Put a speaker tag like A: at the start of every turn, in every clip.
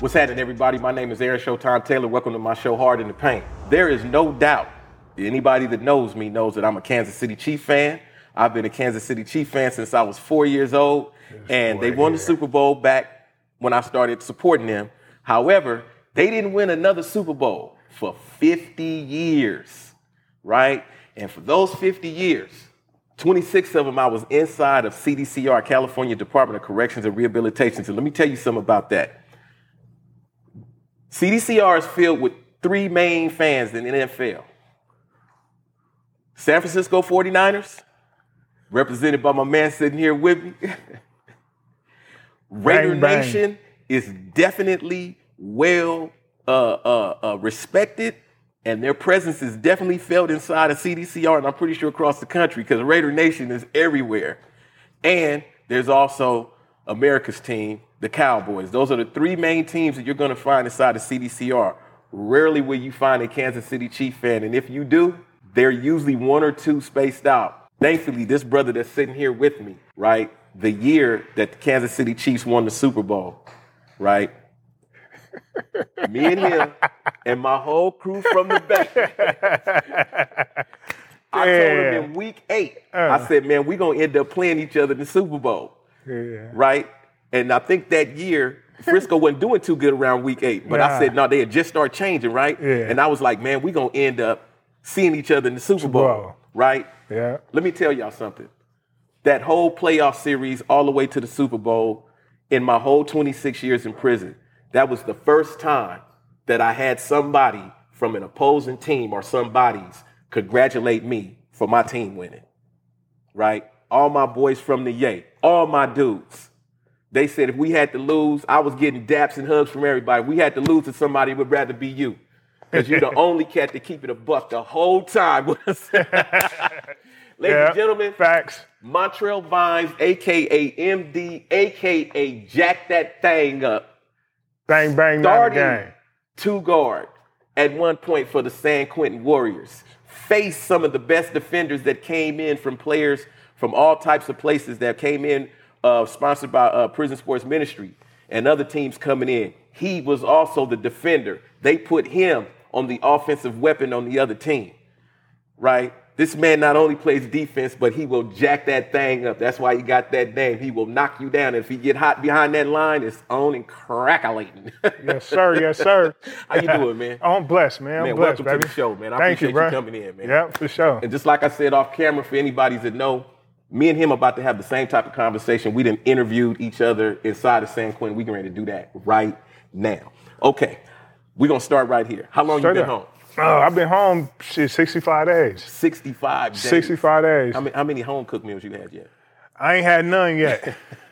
A: What's happening, everybody? My name is Aaron Showtime Taylor. Welcome to my show, Hard in the Paint. There is no doubt, anybody that knows me knows that I'm a Kansas City Chiefs fan. I've been a Kansas City Chiefs fan since I was 4 years old, and they won the Super Bowl back when I started supporting them. However, they didn't win another Super Bowl for 50 years, right? And for those 50 years, 26 of them I was inside of CDCR, California Department of Corrections and Rehabilitation. So let me tell you something about that. CDCR is filled with three main fans in the NFL. San Francisco 49ers, represented by my man sitting here with me. Raider Nation is definitely well respected, and their presence is definitely felt inside of CDCR, and I'm pretty sure across the country, because Raider Nation is everywhere. And there's also America's team, the Cowboys. Those are the three main teams that you're going to find inside of CDCR. Rarely will you find a Kansas City Chiefs fan, and if you do, they're usually one or two spaced out. Thankfully, this brother that's sitting here with me, right, the year that the Kansas City Chiefs won the Super Bowl, right, me and him and my whole crew from the back, I told him in week 8, I said, man, we're going to end up playing each other in the Super Bowl, right? And I think that year, Frisco wasn't doing too good around week 8, but I said, no, they had just started changing, right? And I was like, man, we're going to end up seeing each other in the Super Bowl, right?
B: Yeah.
A: Let me tell y'all something. That whole playoff series all the way to the Super Bowl, in my whole 26 years in prison, that was the first time that I had somebody from an opposing team or somebody's congratulate me for my team winning, right? All my boys from the Yay, all my dudes. They said if we had to lose, I was getting daps and hugs from everybody. We had to lose to somebody who would rather be you. Because you're the only cat to keep it a buck the whole time. Ladies and gentlemen,
B: facts.
A: Montrell Vines, a.k.a. MD, a.k.a. Jack That Thing Up.
B: Bang, bang,
A: Starting two guard at one point for the San Quentin Warriors. Faced some of the best defenders that came in from players from all types of places that came in, sponsored by Prison Sports Ministry and other teams coming in. He was also the defender. They put him on the offensive weapon on the other team, right? This man not only plays defense, but he will jack that thing up. That's why he got that name. He will knock you down. If he get hot behind that line, it's on and crackling.
B: Yes, sir. Yes, sir.
A: How you doing, man?
B: I'm blessed, man. I'm blessed,
A: welcome
B: baby.
A: to the show, man. I
B: Thank
A: appreciate
B: you
A: you coming in, man.
B: Yeah, for sure.
A: And just like I said off camera, for anybody that know, me and him about to have the same type of conversation. We done interviewed each other inside of San Quentin. We getting ready to do that right now. Okay, we're going to start right here. How long you been home?
B: I've been home, 65 days.
A: 65 days.
B: 65 days.
A: How many home cooked meals you had yet?
B: I ain't had none yet.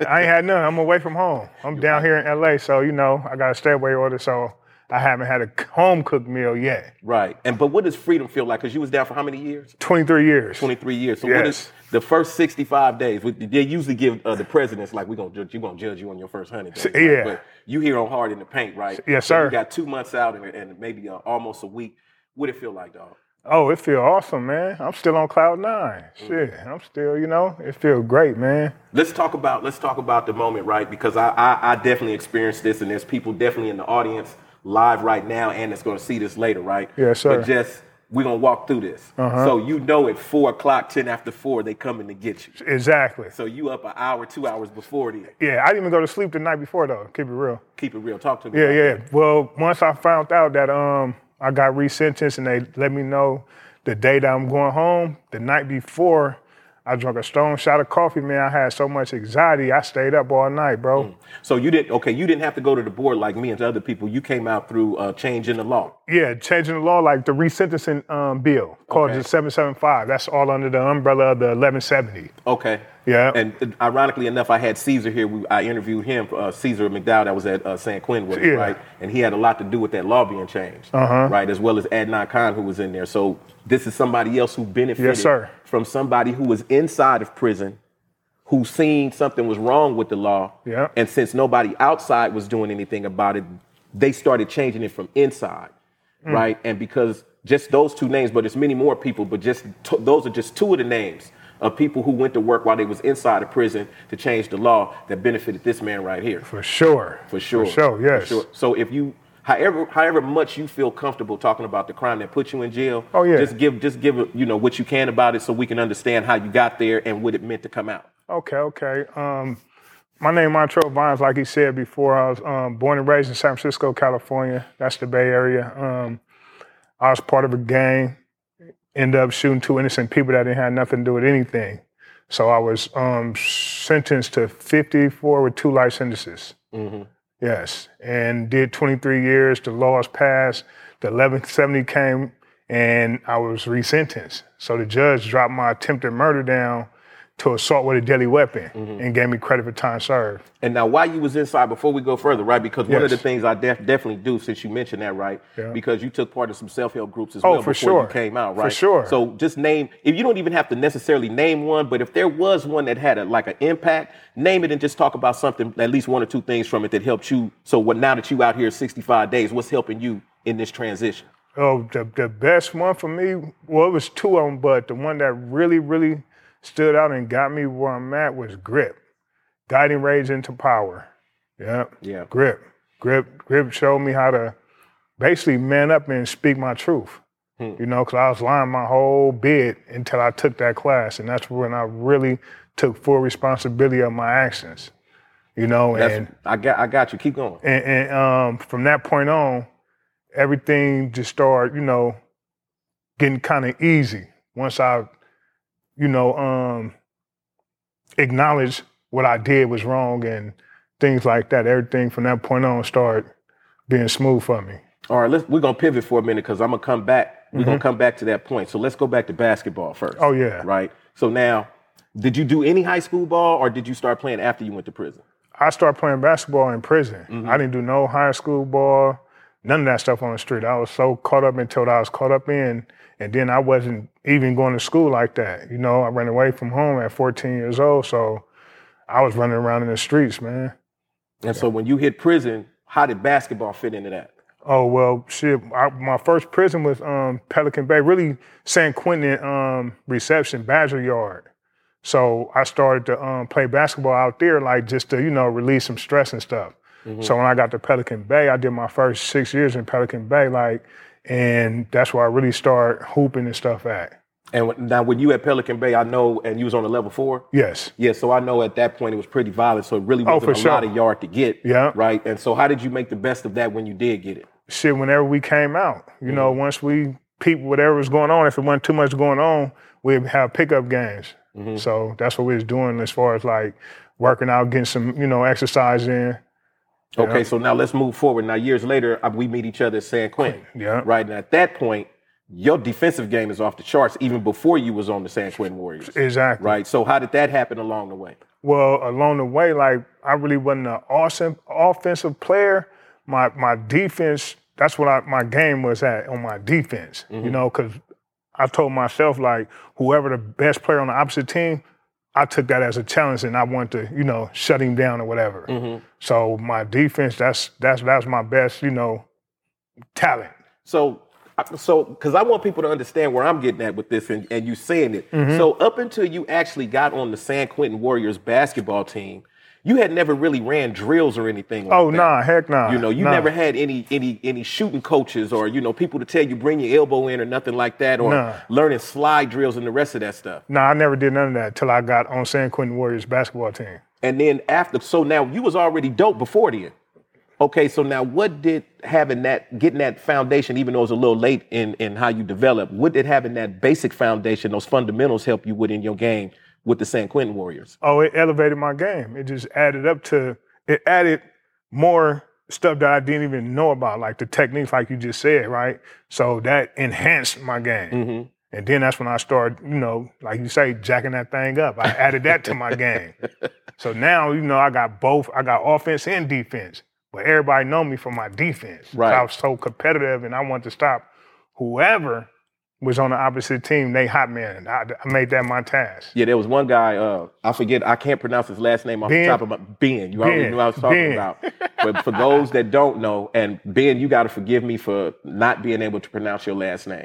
B: I'm away from home. I'm down here in LA, so, I got a stay away order, so I haven't had a home cooked meal yet.
A: Right. But what does freedom feel like? Because you was down for how many years?
B: 23 years.
A: 23 years. So
B: yes.
A: What is the first 65 days? They usually give the presidents, like, we're going to judge you on your first 100 days.
B: Yeah.
A: Right? But you here on Hard in the Paint, right?
B: Yes,
A: so
B: sir.
A: You got 2 months out and maybe almost a week. What it feel like, dog?
B: Oh, it feel awesome, man. I'm still on cloud 9. Shit, I'm still, it feel great, man.
A: Let's talk about the moment, right? Because I definitely experienced this, and there's people definitely in the audience live right now and that's going to see this later, right?
B: Yes, sir.
A: But we're going to walk through this. So at 4 o'clock, 10 after 4, they coming to get you.
B: Exactly.
A: So you up an hour, 2 hours before then.
B: Yeah, I didn't even go to sleep the night before, though. Keep it real.
A: Keep it real. Talk to me.
B: Yeah. Well, once I found out that I got resentenced and they let me know the day that I'm going home, the night before, I drank a strong shot of coffee, man. I had so much anxiety, I stayed up all night, bro.
A: So you didn't have to go to the board like me and other people. You came out through changing the law.
B: Yeah, changing the law, like the resentencing bill called the 775. That's all under the umbrella of the 1170.
A: Okay.
B: Yeah.
A: And ironically enough, I had Caesar here. I interviewed him, Caesar McDowell, that was at San Quentin with us, right? And he had a lot to do with that law being changed, right? As well as Adnan Khan, who was in there. So this is somebody else who benefited from somebody who was inside of prison, who seen something was wrong with the law.
B: Yeah.
A: And since nobody outside was doing anything about it, they started changing it from inside, right? And because just those two names, but there's many more people, but those are just two of the names of people who went to work while they was inside of prison to change the law that benefited this man right here.
B: For sure.
A: For sure.
B: For sure, yes.
A: For sure. So if you, however much you feel comfortable talking about the crime that put you in jail,
B: oh, yeah.
A: just give what you can about it so we can understand how you got there and what it meant to come out.
B: Okay. My name is Montrell Vines, like he said before. I was born and raised in San Francisco, California. That's the Bay Area. I was part of a gang, ended up shooting 2 innocent people that didn't have nothing to do with anything. So I was sentenced to 54 with 2 life sentences. Mm-hmm. Yes, and did 23 years. The laws passed. The 1170 came, and I was resentenced. So the judge dropped my attempted murder down to assault with a deadly weapon and gave me credit for time served.
A: And now while you was inside, before we go further, right, because one of the things I definitely do, since you mentioned that, right, because you took part in some self-help groups as well before you came out, right?
B: For sure.
A: So just name, if you don't even have to necessarily name one, but if there was one that had an impact, name it and just talk about something, at least 1 or 2 things from it that helped you. So now that you out here 65 days, what's helping you in this transition?
B: Oh, the best one for me, well, it was 2 of them, but the one that really stood out and got me where I'm at was GRIP, Guiding Rage into Power. Yeah. GRIP showed me how to basically man up and speak my truth. Because I was lying my whole bid until I took that class, and that's when I really took full responsibility of my actions. And
A: I got you. Keep going.
B: And from that point on, everything just started, getting kind of easy once I acknowledge what I did was wrong and things like that. Everything from that point on started being smooth for me.
A: All right, we're going to pivot for a minute because I'm going to come back. We're going to come back to that point. So let's go back to basketball first.
B: Oh, yeah.
A: Right. So now, did you do any high school ball or did you start playing after you went to prison?
B: I started playing basketball in prison. I didn't do no high school ball, none of that stuff on the street. I was so caught up into what I was caught up in. And then I wasn't even going to school like that. I ran away from home at 14 years old, so I was running around in the streets, man.
A: And so when you hit prison, how did basketball fit into that?
B: Oh, well, shit, my first prison was Pelican Bay, really San Quentin reception, Badger Yard. So I started to play basketball out there, just to, release some stress and stuff. So when I got to Pelican Bay, I did my first 6 years in Pelican Bay, and that's where I really started hooping and stuff at.
A: And now when you at Pelican Bay, I know, and you was on a level 4?
B: Yes.
A: Yeah, so I know at that point it was pretty violent, so it really wasn't a lot of yard to get.
B: Yeah.
A: Right? And so how did you make the best of that when you did get it?
B: Shit, whenever we came out, once we peeped whatever was going on, if it wasn't too much going on, we'd have pickup games. So that's what we was doing as far as working out, getting some, exercise in.
A: Okay, so now let's move forward. Now, years later, we meet each other at San Quentin.
B: Yeah.
A: Right? And at that point, your defensive game is off the charts even before you was on the San Quentin Warriors.
B: Exactly.
A: Right? So how did that happen along the way?
B: Well, along the way, I really wasn't an awesome offensive player. My defense, that's what my game was at, on my defense. Because I told myself, whoever the best player on the opposite team, I took that as a challenge and I wanted to, shut him down or whatever. So my defense, that's my best, talent.
A: So, because I want people to understand where I'm getting at with this and you saying it. So up until you actually got on the San Quentin Warriors basketball team, you had never really ran drills or anything like that.
B: Oh, nah, heck nah.
A: You never had any shooting coaches or, people to tell you bring your elbow in or nothing like that or learning slide drills and the rest of that stuff.
B: Nah, I never did none of that till I got on San Quentin Warriors basketball team.
A: And then so now you was already dope before then. Okay, so now what did getting that foundation, even though it was a little late in how you developed, what did having that basic foundation, those fundamentals help you with in your game with the San Quentin Warriors?
B: Oh, it elevated my game. It just added more stuff that I didn't even know about, like the techniques, like you just said, right? So that enhanced my game. And then that's when I started, like you say, jacking that thing up. I added that to my game. So now, I got both. I got offense and defense. But everybody know me for my defense.
A: Right.
B: I was so competitive and I wanted to stop whoever was on the opposite team. They hot man. I made that my task.
A: Yeah, there was one guy, I can't pronounce his last name off the top of my Ben. You already knew what I was talking about. But for those that don't know, and Ben, you got to forgive me for not being able to pronounce your last name.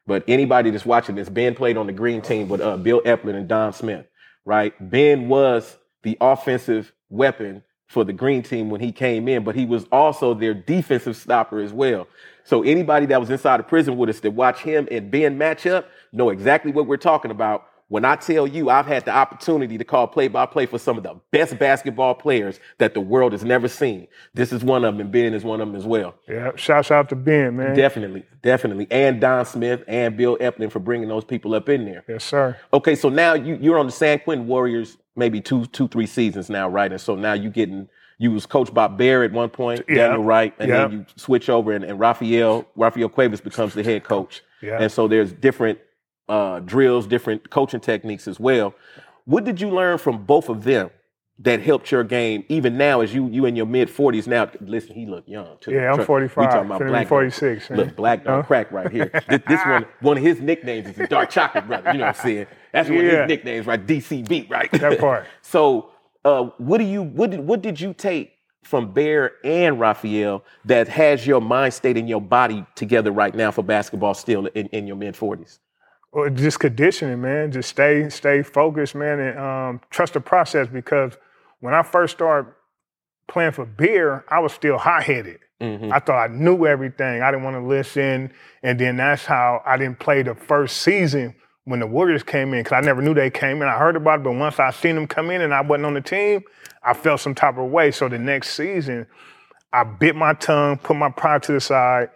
A: But anybody that's watching this, Ben played on the green team with Bill Epplin and Don Smith, right? Ben was the offensive weapon for the green team when he came in, but he was also their defensive stopper as well. So anybody that was inside of prison with us that watch him and Ben match up know exactly what we're talking about. When I tell you I've had the opportunity to call play-by-play for some of the best basketball players that the world has never seen, this is one of them, and Ben is one of them as well.
B: Yeah, shouts out to Ben, man.
A: Definitely. And Don Smith and Bill Epplin for bringing those people up in there.
B: Yes, sir.
A: Okay, so now you're on the San Quentin Warriors maybe 3 seasons now, right? And so now you was coached by Bear at one point, Daniel Wright, and then you switch over and Rafael Cuevas becomes the head coach.
B: Yeah.
A: And so there's different drills, different coaching techniques as well. What did you learn from both of them that helped your game, even now as you in your mid-40s now? Listen, he looked young, too.
B: Yeah, I'm 45.
A: We talking about Black
B: 46.
A: Look, Black don't crack right here. This one of his nicknames is the Dark Chocolate Brother. You know what I'm saying? That's one of his nicknames, right? DCB, right?
B: That part.
A: So what did you take from Bear and Rafael that has your mind state and your body together right now for basketball still in your mid-40s?
B: Well, just conditioning, man. Just stay focused, man, and trust the process. Because when I first started playing for Bear, I was still hot-headed. Mm-hmm. I thought I knew everything. I didn't want to listen. And then that's how I didn't play the first season when the Warriors came in, because I never knew they came in. I heard about it, but once I seen them come in and I wasn't on the team, I felt some type of way. So the next season, I bit my tongue, put my pride to the side,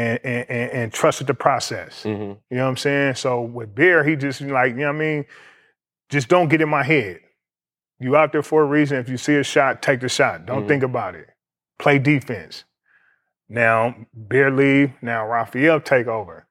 B: and trusted the process. Mm-hmm. You know what I'm saying? So with Bear, he just like, you know what I mean? Just don't get in my head. You out there for a reason. If you see a shot, take the shot. Don't think about it. Play defense. Now, Bear leave. Now, Rafael take over.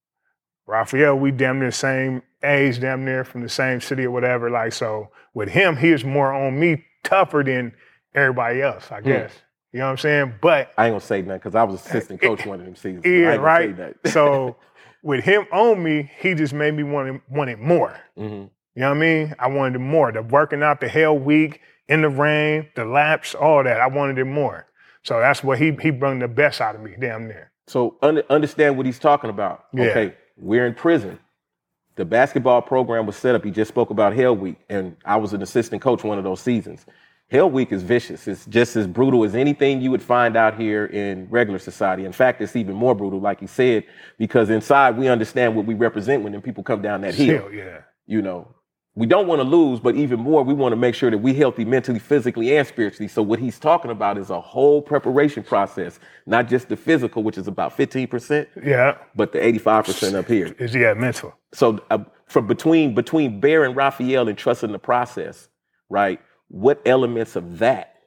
B: Rafael, we damn near same age, damn near from the same city or whatever. Like, so with him, he was more on me, tougher than everybody else, I guess. You know what I'm saying? But
A: I ain't gonna say nothing because I was assistant coach one of them seasons.
B: Yeah, right. So with him on me, he just made me want it more. Mm-hmm. You know what I mean? I wanted it more. The working out, the hell week, in the rain, the laps, all that. I wanted it more. So that's what he brought the best out of me, damn near.
A: So understand what he's talking about.
B: Yeah.
A: Okay, we're in prison. The basketball program was set up. He just spoke about Hell Week, and I was an assistant coach one of those seasons. Hell Week is vicious. It's just as brutal as anything you would find out here in regular society. In fact, it's even more brutal, like you said, because inside we understand what we represent when people come down that hill.
B: Hell, yeah.
A: You know, we don't want to lose, but even more, we want to make sure that we're healthy mentally, physically, and spiritually. So what he's talking about is a whole preparation process, not just the physical, which is about 15%, but the 85% up here.
B: Is mental. So
A: from between Bear and Rafael and trusting the process, right? What elements of that,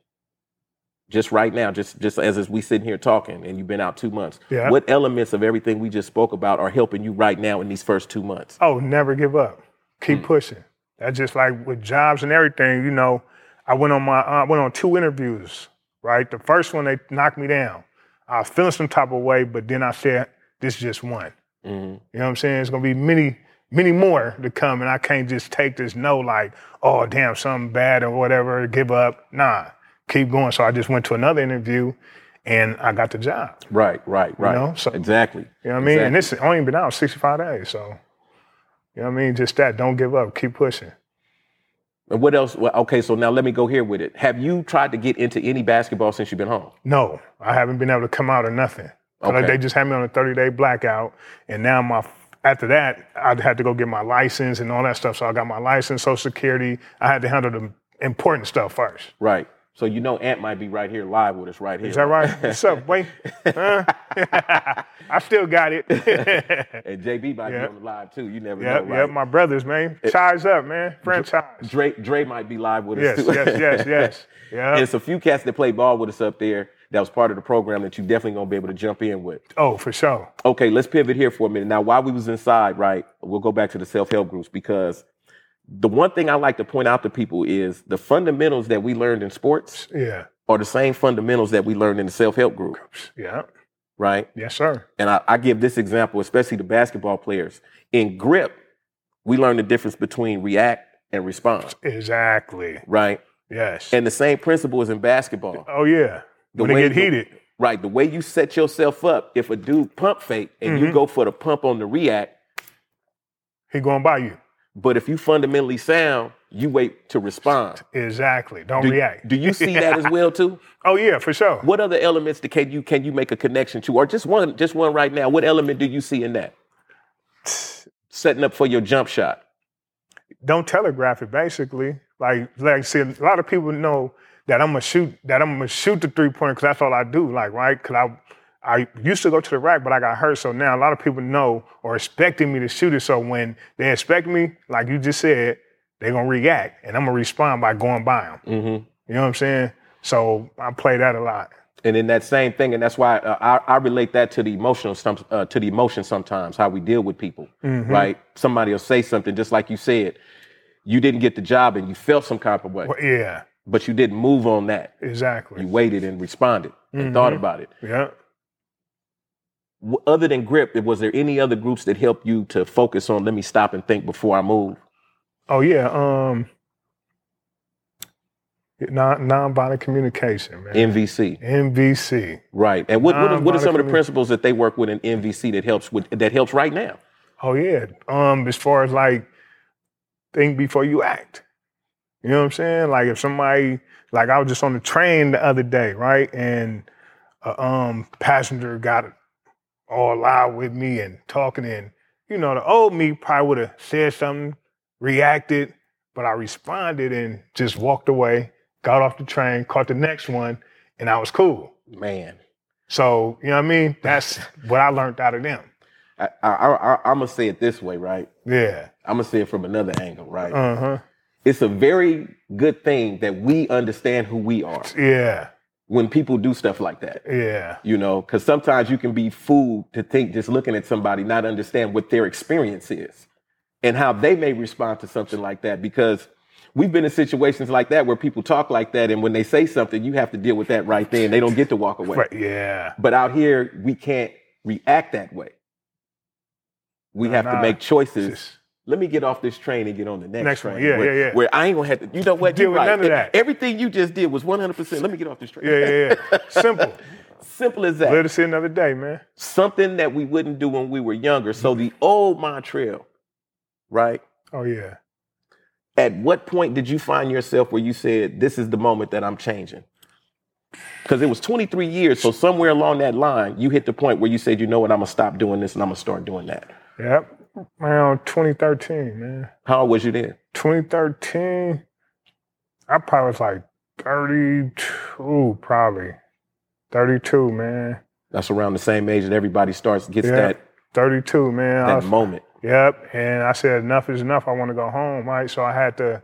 A: just right now, just as we sitting here talking and you've been out 2 months, what elements of everything we just spoke about are helping you right now in these first 2 months?
B: Oh, never give up. Keep pushing. That's just like with jobs and everything, you know, I went on 2 interviews, right? The first one, they knocked me down. I was feeling some type of way, but then I said, this is just one. Mm-hmm. You know what I'm saying? It's going to be many more to come, and I can't just take this no like, oh, damn, something bad or whatever, give up. Nah, keep going. So I just went to another interview, and I got the job.
A: Right.
B: You know? So,
A: exactly.
B: You know what I mean? And this has only been out 65 days, so, you know what I mean? Just that, don't give up, keep pushing.
A: And what else? Well, okay, so now let me go here with it. Have you tried to get into any basketball since you've been home?
B: No, I haven't been able to come out or nothing. Okay. They just had me on a 30-day blackout, and now after that, I had to go get my license and all that stuff. So I got my license, Social Security. I had to handle the important stuff first.
A: Right. So you know Ant might be right here live with us right here.
B: Is that right? What's up, boy? I still got it.
A: And JB might be on the live too. You never know, right?
B: Yep, my brothers, man. Ties up, man. Franchise.
A: Dre might be live with us too.
B: Yes. Yeah.
A: And it's a few cats that play ball with us up there that was part of the program that you definitely gonna be able to jump in with.
B: Oh, for sure.
A: Okay, let's pivot here for a minute. Now, while we was inside, right, we'll go back to the self-help groups, because the one thing I like to point out to people is the fundamentals that we learned in sports are the same fundamentals that we learned in the self-help groups.
B: Yeah.
A: Right?
B: Yes, sir.
A: And I give this example, especially the basketball players. In grip, we learn the difference between react and respond.
B: Exactly.
A: Right?
B: Yes.
A: And the same principle is in basketball.
B: Oh, yeah. When they get heated.
A: Right. The way you set yourself up, if a dude pump fake and you go for the pump on the react,
B: He going by you.
A: But if you fundamentally sound, you wait to respond.
B: Exactly. Don't react.
A: Do you see that as well too?
B: Oh yeah, for sure.
A: What other elements can you make a connection to, or just one right now? What element do you see in that? Setting up for your jump shot.
B: Don't telegraph it. Basically, like see, a lot of people know that I'm gonna shoot the 3-pointer because that's all I do. Like right, because I used to go to the rack, but I got hurt. So now a lot of people know or expecting me to shoot it. So when they expect me, like you just said, they're gonna react, and I'm gonna respond by going by them.
A: Mm-hmm.
B: You know what I'm saying? So I play that a lot.
A: And in that same thing, and that's why I relate that to the emotion sometimes, how we deal with people, right? Somebody will say something, just like you said, you didn't get the job and you felt some kind of way.
B: Well, yeah.
A: But you didn't move on that.
B: Exactly.
A: You waited and responded and thought about it.
B: Yeah.
A: Other than grip, was there any other groups that helped you to focus on, let me stop and think before I move?
B: Oh, yeah. Nonviolent communication, man.
A: NVC. Right. And what are some of the principles that they work with in NVC that helps right now?
B: Oh yeah. As far as like think before you act. You know what I'm saying? Like if somebody, like I was just on the train the other day, right? And a passenger got all loud with me and talking, and the old me probably would have said something, reacted, but I responded and just walked away. Got off the train, caught the next one, and I was cool.
A: Man.
B: So, you know what I mean? That's what I learned out of them.
A: I'm going to say it this way, right?
B: Yeah.
A: I'm going to say it from another angle, right?
B: Uh-huh.
A: It's a very good thing that we understand who we are.
B: Yeah.
A: When people do stuff like that.
B: Yeah.
A: Because sometimes you can be fooled to think just looking at somebody, not understand what their experience is and how they may respond to something like that, because we've been in situations like that where people talk like that, and when they say something, you have to deal with that right then. They don't get to walk away.
B: Right, yeah.
A: But out here, we can't react that way. We have to make choices. Let me get off this train and get on the next train.
B: Yeah.
A: Where I ain't gonna have to, you know what?
B: Deal with none of that.
A: Everything you just did was 100%. Let me get off this train.
B: Yeah. Simple.
A: Simple as that.
B: Let us see another day, man.
A: Something that we wouldn't do when we were younger. So the old Montrell, right?
B: Oh, yeah.
A: At what point did you find yourself where you said, this is the moment that I'm changing? Because it was 23 years. So somewhere along that line, you hit the point where you said, you know what, I'm going to stop doing this and I'm going to start doing that.
B: Yep. Around 2013, man.
A: How old was you then?
B: 2013, I probably was like 32, probably. 32, man.
A: That's around the same age that everybody gets that
B: 32, man.
A: That moment.
B: Yep. And I said, enough is enough. I want to go home, right? So I had to,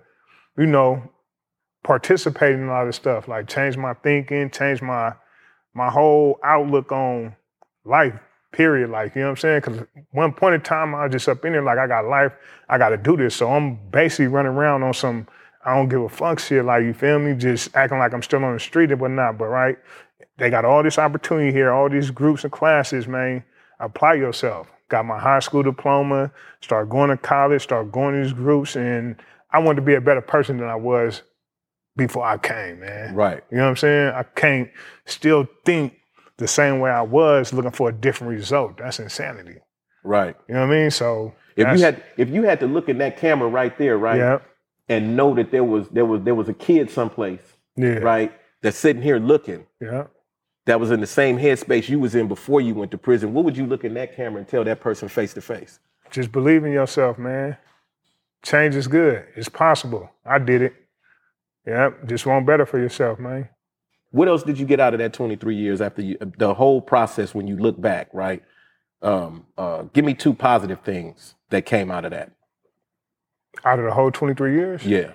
B: participate in a lot of stuff, like change my thinking, change my whole outlook on life, period. Like, you know what I'm saying? Because one point in time, I was just up in there like, I got life, I got to do this. So I'm basically running around on some, I don't give a fuck shit, like, you feel me? Just acting like I'm still on the street and whatnot. But, right, they got all this opportunity here, all these groups and classes, man. Apply yourself. Got my high school diploma, started going to college, started going to these groups, and I wanted to be a better person than I was before I came, man.
A: Right.
B: You know what I'm saying? I can't still think the same way I was looking for a different result. That's insanity.
A: Right.
B: You know what I mean? So
A: if you had to look at that camera right there, right?
B: Yeah.
A: And know that there was a kid someplace, right, that's sitting here looking.
B: Yeah.
A: That was in the same headspace you was in before you went to prison. What would you look in that camera and tell that person face to face?
B: Just believe in yourself, man. Change is good. It's possible. I did it. Yeah, just want better for yourself, man.
A: What else did you get out of that 23 years after the whole process when you look back, right? Give me 2 positive things that came out of that.
B: Out of the whole 23 years?
A: Yeah.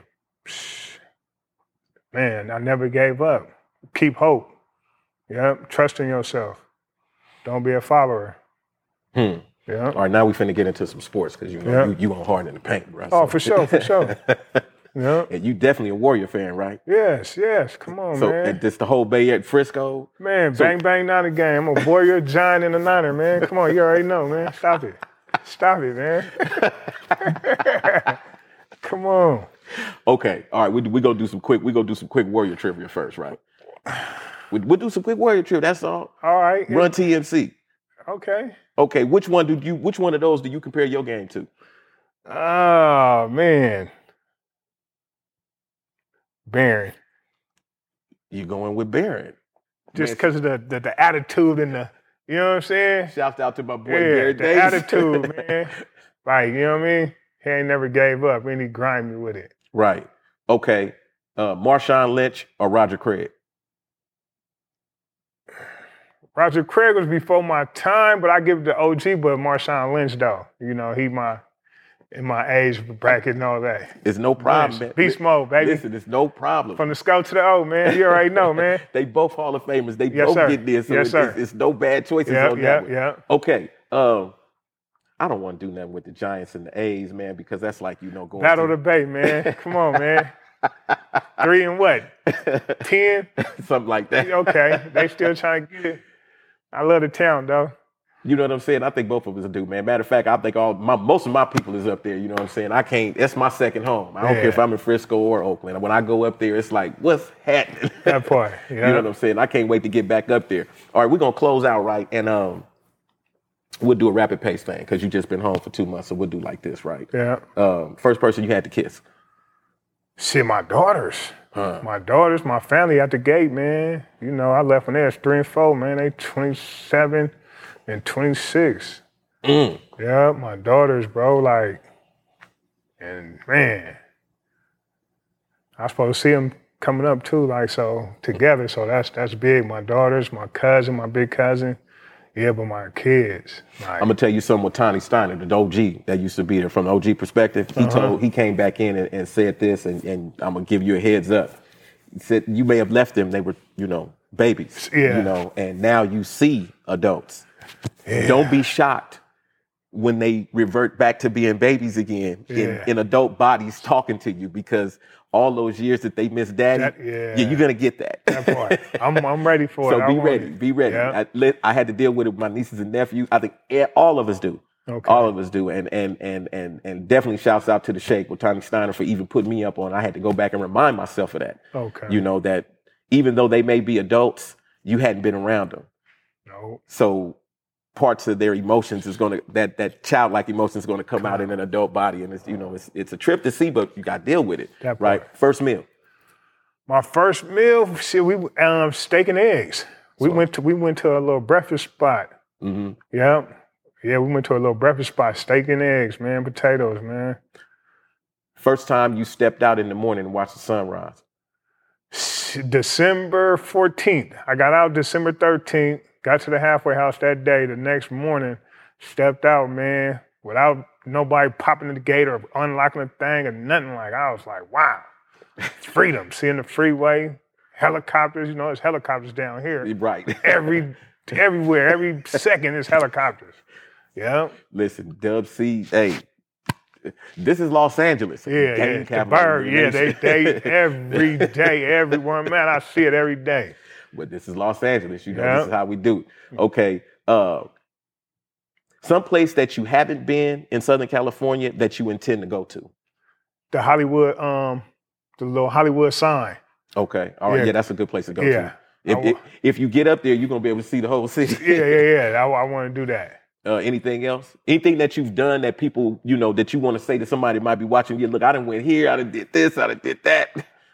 B: Man, I never gave up. Keep hope. Yep, trust in yourself. Don't be a follower. Yeah.
A: All right, now we finna get into some sports because you on hard in the paint, bro.
B: Oh, for sure. Yeah.
A: And you definitely a Warrior fan, right?
B: Yes. Come on, man.
A: So this the whole Bay at Frisco?
B: Man, bang, Niner game. I'm a Warrior, Giant, and a Niner, man. Come on, you already know, man. Stop it, man. Come on.
A: Okay, all right. We go do some quick Warrior trivia first, right? We'll do some quick Warrior trivia. That's all.
B: All right.
A: Run TMC.
B: Okay.
A: Okay. Which one of those do you compare your game to?
B: Oh, man. Barron.
A: You going with Barron.
B: Just
A: Man,
B: because of the attitude and the, you know what I'm saying?
A: Shouts out to my boy
B: Yeah,
A: Barron
B: the
A: Davis.
B: attitude, man. Like, you know what I mean? He ain't never gave up. And he grimy with it.
A: Right. Okay. Marshawn Lynch or Roger Craig?
B: Roger Craig was before my time, but I give it to OG, but Marshawn Lynch, though. You know, he in my age bracket and all that.
A: It's no problem, man.
B: Beast mode, baby.
A: Listen, it's no problem.
B: From the scout to the O, man. You already know, man.
A: They both Hall of Famers. They
B: Yes,
A: both
B: sir.
A: get there, so
B: Yes, sir.
A: it's no bad choices on that one.
B: Yeah.
A: Okay. I don't want to do nothing with the Giants and the A's, man, because that's like, going
B: Battle of the Bay, man. Come on, man. 3 and what? 10?
A: Something like that.
B: Okay. They still trying to get it. I love the town, though.
A: You know what I'm saying? I think both of us do, man. Matter of fact, I think most of my people is up there. You know what I'm saying? I can't. That's my second home. I don't care if I'm in Frisco or Oakland. When I go up there, it's like, what's happening?
B: That part. Yeah.
A: You know what I'm saying? I can't wait to get back up there. All right, we're gonna close out right, and we'll do a rapid pace thing because you just been home for 2 months, so we'll do like this, right?
B: Yeah.
A: First person you had to kiss.
B: Shit, my daughters. My daughters, my family at the gate, man. You know, I left when they was 3 and 4, man. They 27 and 26. Yeah, my daughters, bro, like, and man, I was supposed to see them coming up too, like, so together. So that's big. My daughters, my cousin, my big cousin. Yeah, but my kids. Like,
A: I'm gonna tell you something with Tony Steiner, the OG that used to be there. From the OG perspective, he came back in and said this, and I'm gonna give you a heads up. He said you may have left them; they were, babies.
B: Yeah.
A: And now you see adults.
B: Yeah.
A: Don't be shocked when they revert back to being babies again in adult bodies talking to you, because all those years that they missed daddy, you're gonna get that.
B: That part. I'm ready for it.
A: So be ready.
B: Yeah.
A: I had to deal with it with my nieces and nephews. I think all of us do.
B: Okay.
A: All of us do. And definitely shouts out to the Sheikh with Tony Steiner for even putting me up on. I had to go back and remind myself of that.
B: Okay.
A: That even though they may be adults, you hadn't been around them.
B: No.
A: So parts of their emotions is gonna that childlike emotion is gonna come out in an adult body, and it's a trip to see, but you got to deal with it, right? First meal.
B: My first meal, shit, we steak and eggs. We went to a little breakfast spot.
A: Mm-hmm.
B: Yeah, we went to a little breakfast spot. Steak and eggs, man, potatoes, man.
A: First time you stepped out in the morning and watched the sunrise.
B: December 14th. I got out December 13th. Got to the halfway house that day. The next morning, stepped out, man, without nobody popping the gate or unlocking the thing or nothing. Like, I was like, wow, freedom. Seeing the freeway, helicopters. There's helicopters down here.
A: Right.
B: Everywhere, every second is helicopters. Yeah.
A: Listen, Dub C, hey, this is Los Angeles.
B: Yeah. The bird, they every day, everyone, man, I see it every day.
A: But this is Los Angeles, This is how we do it. Okay. Some place that you haven't been in Southern California that you intend to go to.
B: The Hollywood, the little Hollywood sign.
A: Okay. All right. Yeah, that's a good place to go
B: to.
A: If you get up there, you're going to be able to see the whole city.
B: Yeah. I want to do that.
A: Anything else? Anything that you've done that people, that you want to say to somebody might be watching you? Look, I done went here, I done did this, I done did that.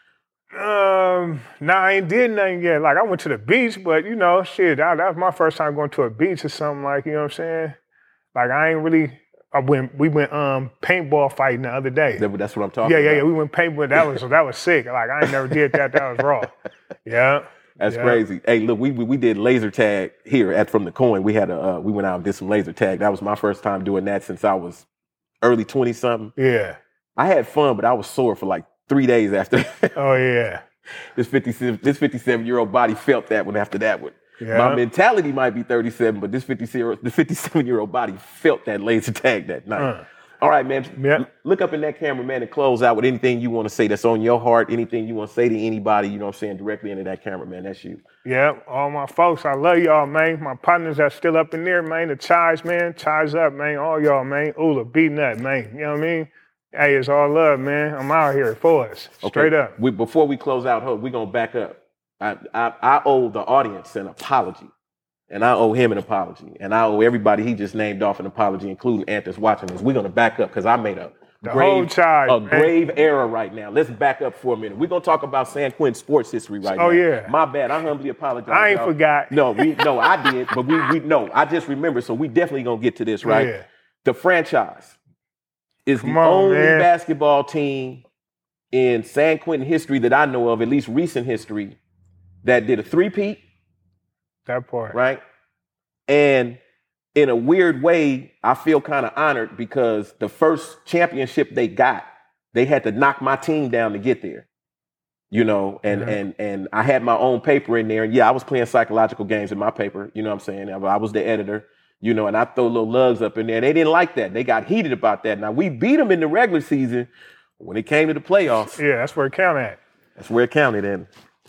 B: Nah, I ain't did nothing yet. Like, I went to the beach, but, shit, that was my first time going to a beach or something, like, you know what I'm saying? Like, I ain't really, we went paintball fighting the other day.
A: That's what I'm talking about.
B: Yeah, we went paintball, that was sick. Like, I ain't never did that was raw. Yeah.
A: That's crazy. Hey, look, we did laser tag here from the Coin. We had we went out and did some laser tag. That was my first time doing that since I was early 20-something.
B: Yeah.
A: I had fun, but I was sore for like 3 days after.
B: Oh, yeah.
A: This 57-year-old body felt that one after that one.
B: Yeah.
A: My mentality might be 37, but this 57-year-old body felt that laser tag that night. All right, man.
B: Yep.
A: Look up in that camera, man, and close out with anything you want to say that's on your heart, anything you want to say to anybody, directly into that camera, man. That's you.
B: Yeah, all my folks, I love y'all, man. My partners that's still up in there, man. The Chives, man. Chives up, man. All y'all, man. Ula, B-Nut, man. You know what I mean? Hey, it's all love, man. I'm out here for us. Straight up.
A: Before we close out, we're going to back up. I owe the audience an apology. And I owe him an apology. And I owe everybody he just named off an apology, including Anthus watching this. We're going to back up because I made a
B: whole charge,
A: a
B: man.
A: grave error right now. Let's back up for a minute. We're gonna talk about San Quentin sports history right now.
B: Oh, yeah.
A: My bad. I humbly apologize.
B: I ain't
A: y'all.
B: forgot.
A: No, I did, but we no, I just remember. So we definitely gonna get to this, right?
B: Yeah.
A: The franchise is
B: Come
A: the
B: on,
A: only
B: man.
A: basketball team in San Quentin history that I know of, at least recent history, that did a three-peat,
B: That part.
A: right? And in a weird way, I feel kind of honored because the first championship they got, they had to knock my team down to get there. You know, and I had my own paper in there. And yeah, I was playing psychological games in my paper. You know what I'm saying? I was the editor, you know, and I throw little lugs up in there. They didn't like that. They got heated about that. Now, we beat them in the regular season. When it came to the playoffs,
B: Yeah, that's where it counted at.
A: that's where it counted. And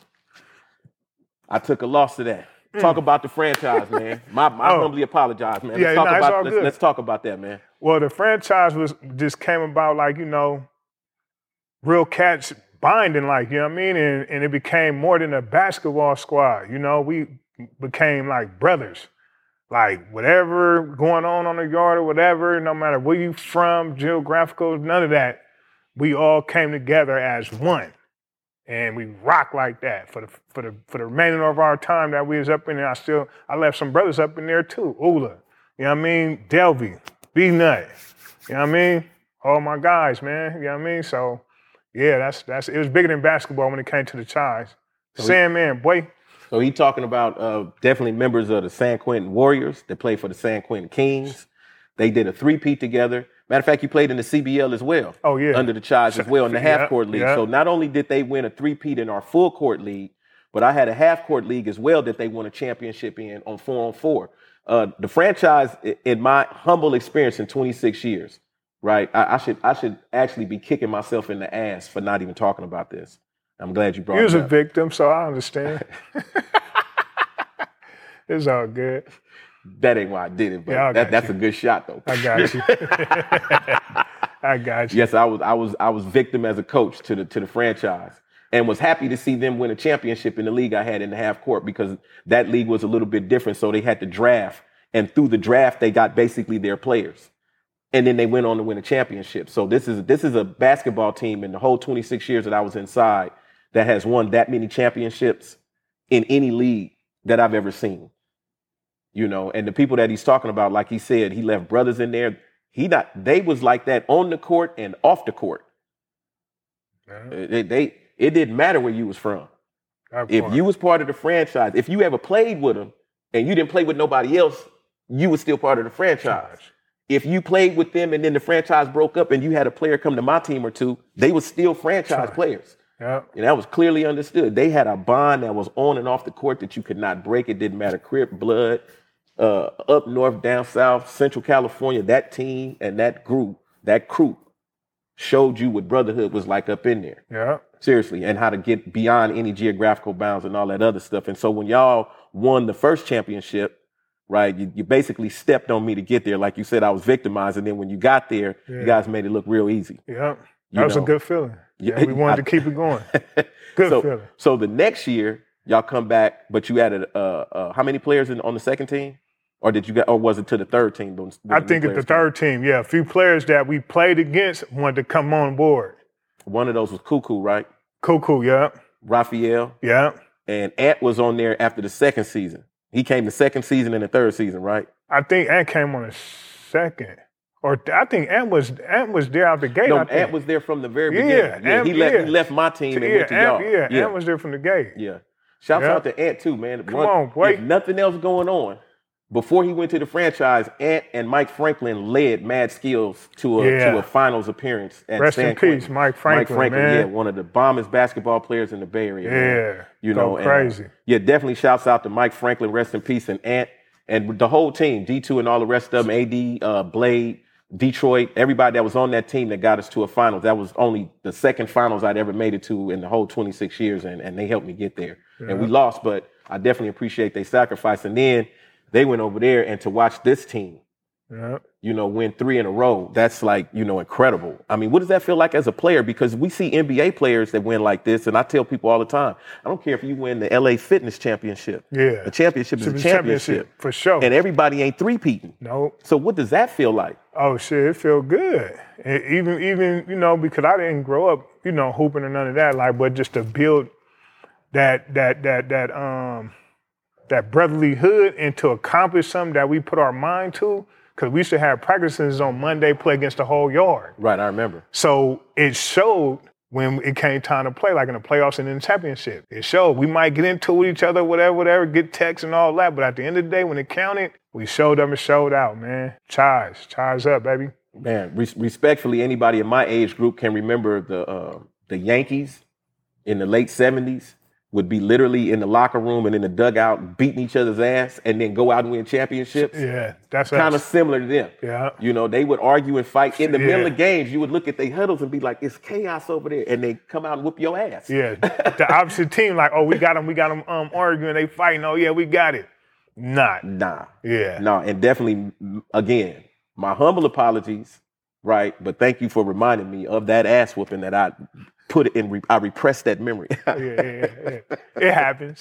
A: I took a loss to that. Talk about the franchise, man. I humbly apologize, man.
B: Yeah,
A: Let's talk
B: it's all good.
A: let's talk about that, man.
B: Well, the franchise just came about like, real cats binding, like, you know what I mean? And it became more than a basketball squad. You know, we became like brothers. Like whatever going on the yard or whatever, no matter where you from, geographical, none of that. We all came together as one. And we rock like that for the remainder of our time that we was up in there. I left some brothers up in there too. Ula, you know what I mean? Delvey, B-Nut, you know what I mean? All my guys, man, you know what I mean? So, yeah, that's it was bigger than basketball when it came to the Chives. Sandman, boy.
A: So he talking about definitely members of the San Quentin Warriors that played for the San Quentin Kings. They did a three-peat together. Matter of fact, he played in the CBL as well.
B: Oh, yeah.
A: Under the Chives as well in the half-court league.
B: Yeah.
A: So not only did they win a three-peat in our full-court league, but I had a half-court league as well that they won a championship in on 4-on-4. The franchise, in my humble experience in 26 years, right, I should actually be kicking myself in the ass for not even talking about this. I'm glad you brought it up.
B: You was a victim, so I understand. It's all good.
A: That ain't why I did it, but
B: Yeah,
A: that's a good shot though.
B: I got you. I got you.
A: Yes, I was victim as a coach to the franchise, and was happy to see them win a championship in the league I had in the half court because that league was a little bit different. So they had to draft, and through the draft they got basically their players, and then they went on to win a championship. So this is a basketball team in the whole 26 years that I was inside that has won that many championships in any league that I've ever seen. You know, and the people that he's talking about, like he said, he left brothers in there. They was like that on the court and off the court. It didn't matter where you was from. If you was part of the franchise, if you ever played with them and you didn't play with nobody else, you was still part of the franchise. If you played with them and then the franchise broke up and you had a player come to my team or two, they were still franchise players.
B: Yeah.
A: And that was clearly understood. They had a bond that was on and off the court that you could not break. It didn't matter, Crip, blood, up north, down south, Central California. That team and that crew showed you what brotherhood was like up in there.
B: Yeah.
A: Seriously, and how to get beyond any geographical bounds and all that other stuff. And so when y'all won the first championship, right, you basically stepped on me to get there. Like you said, I was victimized. And then when you got there, you guys made it look real easy.
B: Yeah. That was a good feeling. Yeah, we wanted to keep it going. Good feeling.
A: So the next year, y'all come back, but you added how many players on the second team? Or was it to the third team?
B: I think it's the third team. Yeah, a few players that we played against wanted to come on board.
A: One of those was Cuckoo, right?
B: Cuckoo, yeah.
A: Raphael.
B: Yeah.
A: And Ant was on there after the second season. He came the second season and the third season, right?
B: I think Ant came on the second. Or I think Ant was there out the gate.
A: No, Ant was there from the very beginning. Yeah, he left my team and went to y'all.
B: Ant was there from the gate.
A: Yeah. Shouts out to Ant too, man.
B: Come on, boy.
A: If nothing else going on, before he went to the franchise, Ant and Mike Franklin led Mad Skills to a finals appearance at
B: Rest
A: San
B: in
A: Quentin.
B: peace, Mike Franklin, man.
A: Yeah, one of the bombest basketball players in the Bay Area.
B: Yeah,
A: man. You know,
B: crazy.
A: Definitely shouts out to Mike Franklin, rest in peace, and Ant, and the whole team, D2 and all the rest of them, AD, Blade, Detroit, everybody that was on that team that got us to a finals. That was only the second finals I'd ever made it to in the whole 26 years, and they helped me get there. Yeah. And we lost, but I definitely appreciate their sacrifice. And then they went over there, and to watch this team, win 3 in a row, that's like, incredible. I mean, what does that feel like as a player? Because we see NBA players that win like this, and I tell people all the time, I don't care if you win the LA Fitness Championship.
B: Yeah.
A: A championship is a championship.
B: For sure.
A: And everybody ain't three-peating.
B: No.
A: So what does that feel like?
B: Oh shit, it feel good. Even because I didn't grow up, hooping or none of that. Like, but just to build that brotherly hood and to accomplish something that we put our mind to. Because we used to have practices on Monday, play against the whole yard.
A: Right, I remember.
B: So it showed when it came time to play, like in the playoffs and in the championship. It showed. We might get into it with each other, whatever, get texts and all that. But at the end of the day, when it counted, we showed up and showed out, man. Charge up, baby.
A: Man, respectfully, anybody in my age group can remember the Yankees in the late 70s would be literally in the locker room and in the dugout beating each other's ass and then go out and win championships.
B: Yeah, that's
A: kind of similar to them.
B: Yeah.
A: They would argue and fight. In the middle of games, you would look at their huddles and be like, it's chaos over there. And they come out and whoop your ass.
B: Yeah, the opposite team like, oh, we got them arguing, they fighting. Oh, yeah, we got it. Nah. Yeah.
A: No, and definitely, again, my humble apologies, right? But thank you for reminding me of that ass whooping that I put it in. I repressed that memory.
B: Yeah. It happens.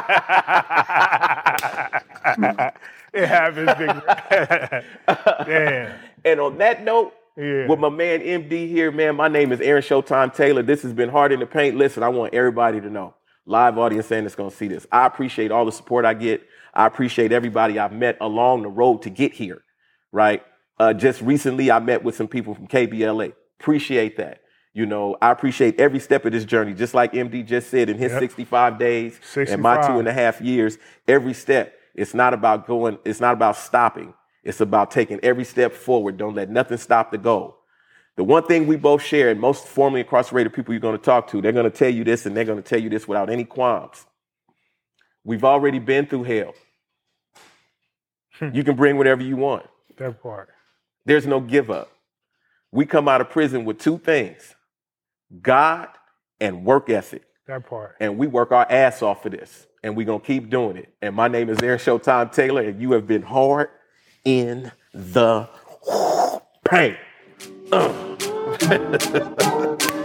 B: It happens, big. Damn.
A: And on that note, with my man MD here, man, my name is Aaron Showtime Taylor. This has been Hard in the Paint. Listen, I want everybody to know, live audience saying that's going to see this. I appreciate all the support I get. I appreciate everybody I've met along the road to get here, right? Just recently, I met with some people from KBLA. Appreciate that. I appreciate every step of this journey, just like MD just said in his 65 days
B: 65.
A: and my 2.5 years, every step. It's not about stopping. It's about taking every step forward. Don't let nothing stop the goal. The one thing we both share, and most formerly incarcerated people you're going to talk to, they're going to tell you this, and they're going to tell you this without any qualms. We've already been through hell. You can bring whatever you want.
B: That part.
A: There's no give up. We come out of prison with two things: God and work ethic.
B: That part.
A: And we work our ass off for this. And we're going to keep doing it. And my name is Aaron Showtime Taylor, and you have been hard in the paint.